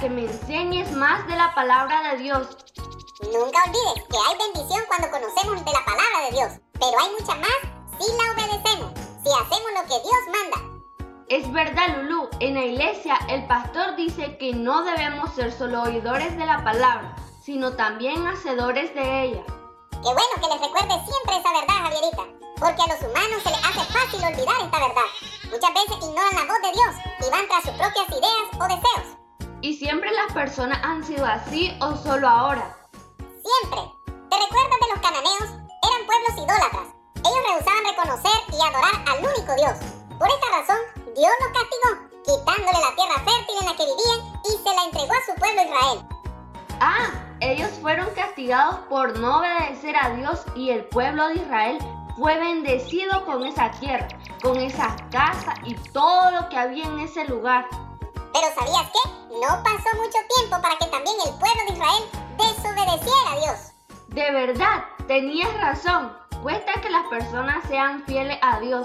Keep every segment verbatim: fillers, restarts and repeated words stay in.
que me enseñes más de la palabra de Dios. Nunca olvides que hay bendición cuando conocemos de la palabra de Dios, pero hay mucha más si la obedecemos, si hacemos lo que Dios manda. Es verdad, Lulú, en la iglesia el pastor dice que no debemos ser solo oidores de la palabra, sino también hacedores de ella. Qué bueno que les recuerde siempre esa verdad, Javierita, porque a los humanos se les hace fácil olvidar esta verdad. Muchas veces ignoran la voz de Dios y van tras sus propias ideas o deseos. ¿Y siempre las personas han sido así o solo ahora? Siempre. ¿Te recuerdas de los cananeos? Eran pueblos idólatras. Ellos rehusaban reconocer y adorar al único Dios. Por esta razón, Dios los castigó, quitándole la tierra fértil en la que vivían y se la entregó a su pueblo Israel. Ah, ellos fueron castigados por no obedecer a Dios y el pueblo de Israel fue bendecido con esa tierra, con esas casas y todo lo que había en ese lugar. Pero ¿sabías qué? No pasó mucho tiempo para que también el pueblo de Israel desobedeciera a Dios. De verdad, tenías razón. Cuesta que las personas sean fieles a Dios.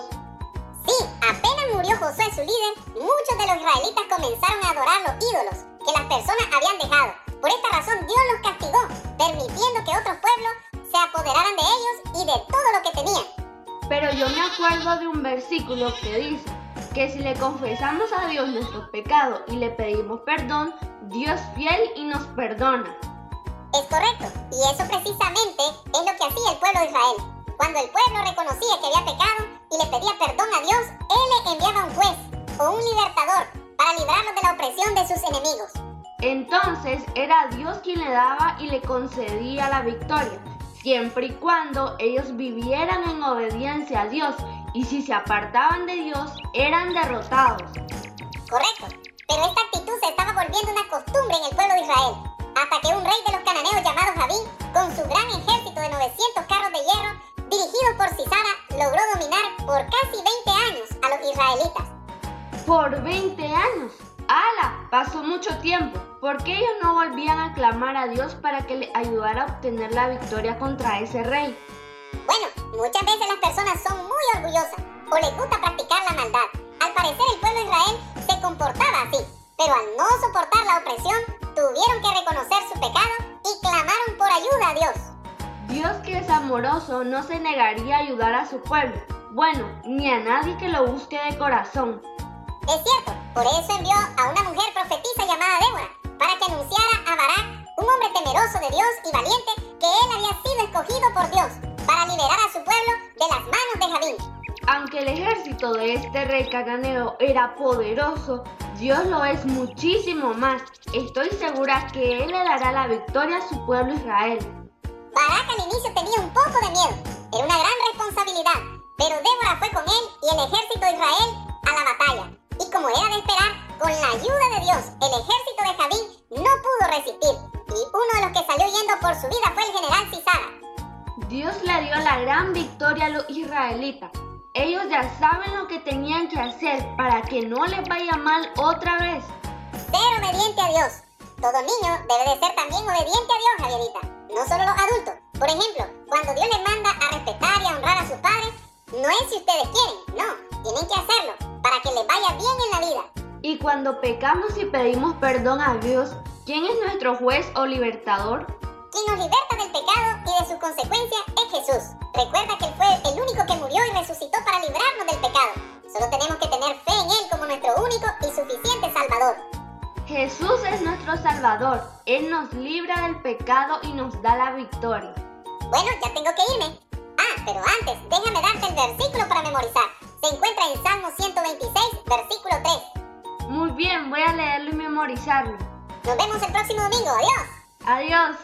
Sí, apenas murió Josué, su líder, muchos de los israelitas comenzaron a adorar los ídolos que las personas habían dejado. Por esta razón Dios los castigó, permitiendo que otros pueblos se apoderaran de ellos y de todo lo que tenían. Pero yo me acuerdo de un versículo que dice que si le confesamos a Dios nuestros pecados y le pedimos perdón, Dios es fiel y nos perdona. Es correcto, y eso precisamente es lo que hacía el pueblo de Israel. Cuando el pueblo reconocía que había pecado y le pedía perdón a Dios, Él le enviaba un juez o un libertador para librarlos de la opresión de sus enemigos. Entonces era Dios quien le daba y le concedía la victoria, siempre y cuando ellos vivieran en obediencia a Dios, y si se apartaban de Dios, eran derrotados. Correcto, pero esta actitud se estaba volviendo una costumbre en el pueblo de Israel, hasta que un rey de los cananeos llamado Jabín, con su gran ejército de novecientos carros de hierro, dirigidos por Sisara, logró dominar por casi veinte años a los israelitas. ¿Por veinte años? ¡Hala! Pasó mucho tiempo. ¿Por qué ellos no volvían a clamar a Dios para que les ayudara a obtener la victoria contra ese rey? Bueno, muchas veces las personas son muy orgullosas o les gusta practicar la maldad. Al parecer el pueblo de Israel se comportaba así, pero al no soportar la opresión, tuvieron que reconocer su pecado y clamaron por ayuda a Dios. Dios, que es amoroso, no se negaría a ayudar a su pueblo. Bueno, ni a nadie que lo busque de corazón. Es cierto, por eso envió a una mujer profetisa llamada Débora, para que anunciara a Barak, un hombre temeroso de Dios y valiente, que él había sido escogido por Dios para liberar a su pueblo de las manos de Jabín. Aunque el ejército de este rey cananeo era poderoso, Dios lo es muchísimo más. Estoy segura que Él le dará la victoria a su pueblo Israel. Barak al inicio tenía un poco de miedo, era una gran responsabilidad, pero Débora fue con él y el ejército de Israel a la batalla. Y como era de esperar, con la ayuda de Dios, el ejército de Jabín no pudo resistir, y uno de los que salió huyendo por su vida fue el general Sisara. Dios le dio la gran victoria a los israelitas. Ellos ya saben lo que tenían que hacer para que no les vaya mal otra vez. Ser obediente a Dios. Todo niño debe de ser también obediente a Dios, Javierita. No solo los adultos. Por ejemplo, cuando Dios les manda a respetar y a honrar a sus padres, no es si ustedes quieren, no. Tienen que hacerlo para que les vaya bien en la vida. Y cuando pecamos y pedimos perdón a Dios, ¿quién es nuestro juez o libertador? Quien nos liberta del pecado y de sus consecuencias es Jesús. Recuerda que Él fue el único que murió y resucitó para librarnos del pecado. Solo tenemos que tener fe en Él como nuestro único y suficiente Salvador. Jesús es nuestro Salvador. Él nos libra del pecado y nos da la victoria. Bueno, ya tengo que irme. Ah, pero antes, déjame darte el versículo para memorizar. Se encuentra en Salmo ciento veintiséis, versículo tres. Muy bien, voy a leerlo y memorizarlo. Nos vemos el próximo domingo. Adiós. Adiós.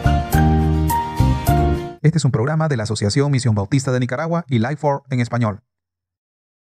Este es un programa de la Asociación Misión Bautista de Nicaragua y Life for en español.